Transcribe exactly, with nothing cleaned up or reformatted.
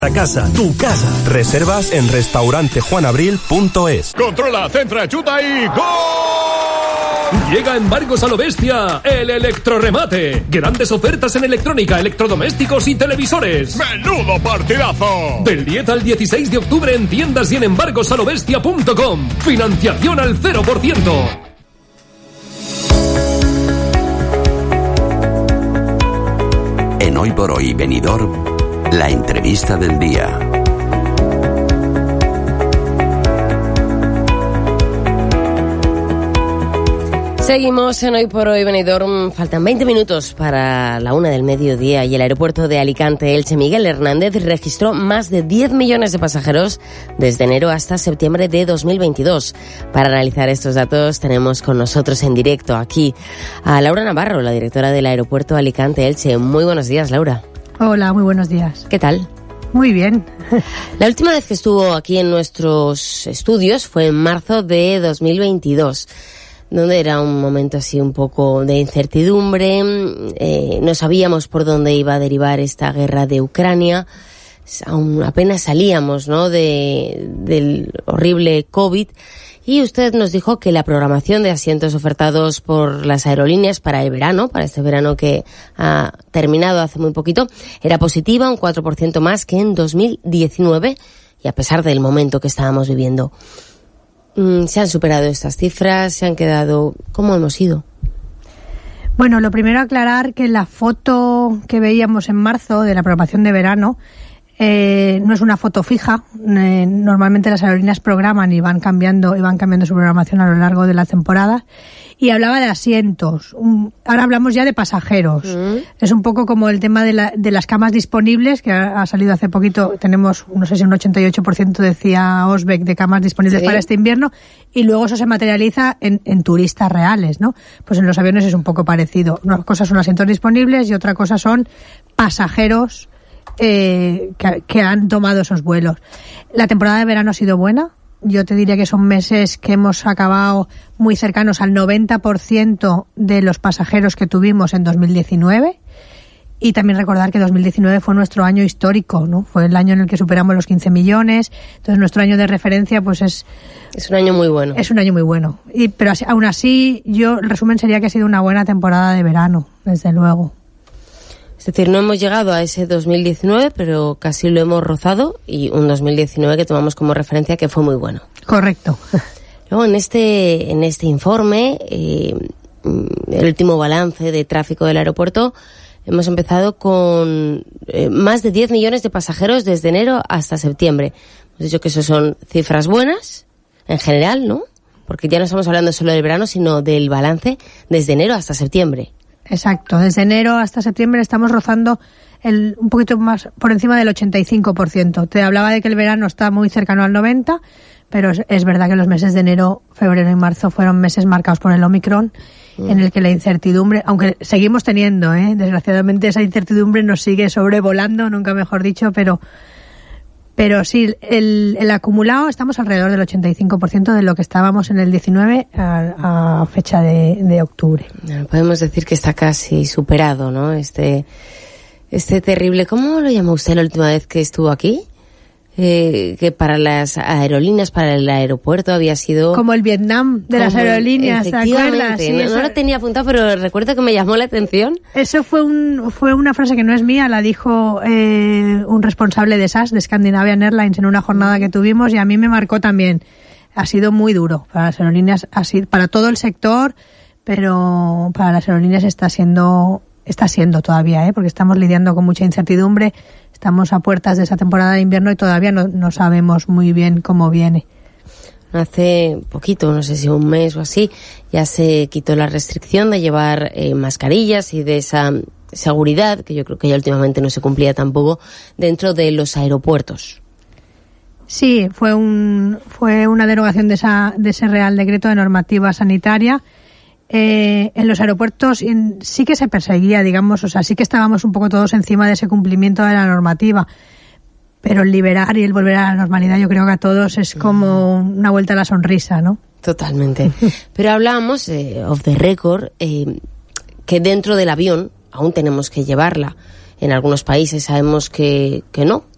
La casa, tu casa. Reservas en restaurante juan abril punto es. Controla, centra, chuta y ¡gol! Llega Embargos a lo bestia, el electroremate. Grandes ofertas en electrónica, electrodomésticos y televisores. ¡Menudo partidazo! Del diez al dieciséis de octubre en tiendas y en embargos a lo bestia punto com. Financiación al cero por ciento. En Hoy por Hoy Benidorm, la entrevista del día. Seguimos en Hoy por Hoy Benidorm. Faltan veinte minutos para la una del mediodía y el aeropuerto de Alicante Elche Miguel Hernández registró más de diez millones de pasajeros desde enero hasta septiembre de dos mil veintidós. Para analizar estos datos tenemos con nosotros en directo aquí a Laura Navarro, la directora del aeropuerto Alicante Elche. Muy buenos días, Laura. Hola, muy buenos días. ¿Qué tal? Muy bien. La última vez que estuvo aquí en nuestros estudios fue en marzo de dos mil veintidós, donde era un momento así un poco de incertidumbre. Eh, no sabíamos por dónde iba a derivar esta guerra de Ucrania. Aún apenas salíamos, ¿no?, de, del horrible COVID. Y usted nos dijo que la programación de asientos ofertados por las aerolíneas para el verano, para este verano que ha terminado hace muy poquito, era positiva, un cuatro por ciento más que en dos mil diecinueve, y a pesar del momento que estábamos viviendo. ¿Se han superado estas cifras? ¿Se han quedado? ¿Cómo hemos ido? Bueno, lo primero aclarar que la foto que veíamos en marzo de la programación de verano Eh, no es una foto fija. Eh, normalmente las aerolíneas programan y van cambiando y van cambiando su programación a lo largo de la temporada. Y hablaba de asientos. Um, ahora hablamos ya de pasajeros. Mm. Es un poco como el tema de, la, de las camas disponibles, que ha, ha salido hace poquito. Tenemos, no sé si un ochenta y ocho por ciento, decía Osbeck, de camas disponibles, ¿sí?, para este invierno. Y luego eso se materializa en, en turistas reales, ¿no? Pues en los aviones es un poco parecido. Una cosa son asientos disponibles y otra cosa son pasajeros Eh, que, que han tomado esos vuelos. La temporada de verano ha sido buena. Yo te diría que son meses que hemos acabado muy cercanos al noventa por ciento de los pasajeros que tuvimos en dos mil diecinueve. Y también recordar que dos mil diecinueve fue nuestro año histórico, ¿no? Fue el año en el que superamos los quince millones. Entonces nuestro año de referencia pues es... Es un año muy bueno. Es un año muy bueno. Y, pero así, aún así, yo, el resumen sería que ha sido una buena temporada de verano, desde luego. Es decir, no hemos llegado a ese dos mil diecinueve, pero casi lo hemos rozado, y un dos mil diecinueve que tomamos como referencia que fue muy bueno. Correcto. Luego, en este, en este informe, eh, el último balance de tráfico del aeropuerto, hemos empezado con eh, más de diez millones de pasajeros desde enero hasta septiembre. Hemos dicho que eso son cifras buenas, en general, ¿no? Porque ya no estamos hablando solo del verano, sino del balance desde enero hasta septiembre. Exacto, desde enero hasta septiembre estamos rozando el, un poquito más por encima del ochenta y cinco por ciento. Te hablaba de que el verano está muy cercano al noventa por ciento, pero es, es verdad que los meses de enero, febrero y marzo fueron meses marcados por el Omicron, mm. en el que la incertidumbre, aunque seguimos teniendo, ¿eh? desgraciadamente esa incertidumbre nos sigue sobrevolando, nunca mejor dicho, pero pero sí, el, el acumulado estamos alrededor del ochenta y cinco por ciento de lo que estábamos en el diecinueve a, a fecha de, de octubre. Podemos decir que está casi superado, ¿no? Este, este terrible, ¿cómo lo llamó usted la última vez que estuvo aquí? Eh, que para las aerolíneas, para el aeropuerto había sido... Como el Vietnam de las aerolíneas, ¿te acuerdas? Sí, no, no lo tenía apuntado, pero recuerdo que me llamó la atención. Eso fue un fue una frase que no es mía, la dijo eh, un responsable de S A S, de Scandinavian Airlines, en una jornada que tuvimos, y a mí me marcó también. Ha sido muy duro para las aerolíneas, así para todo el sector, pero para las aerolíneas está siendo... Está siendo todavía, ¿eh? Porque estamos lidiando con mucha incertidumbre, estamos a puertas de esa temporada de invierno y todavía no, no sabemos muy bien cómo viene. Hace poquito, no sé si un mes o así, ya se quitó la restricción de llevar eh, mascarillas y de esa seguridad, que yo creo que ya últimamente no se cumplía tampoco, dentro de los aeropuertos. Sí, fue un fue una derogación de esa de ese Real Decreto de Normativa Sanitaria. Eh, en los aeropuertos sí que se perseguía, digamos, o sea, sí que estábamos un poco todos encima de ese cumplimiento de la normativa, pero el liberar y el volver a la normalidad yo creo que a todos es como una vuelta a la sonrisa, ¿no? Totalmente. Pero hablábamos, eh, off the record, eh, que dentro del avión aún tenemos que llevarla. En algunos países sabemos que, que no,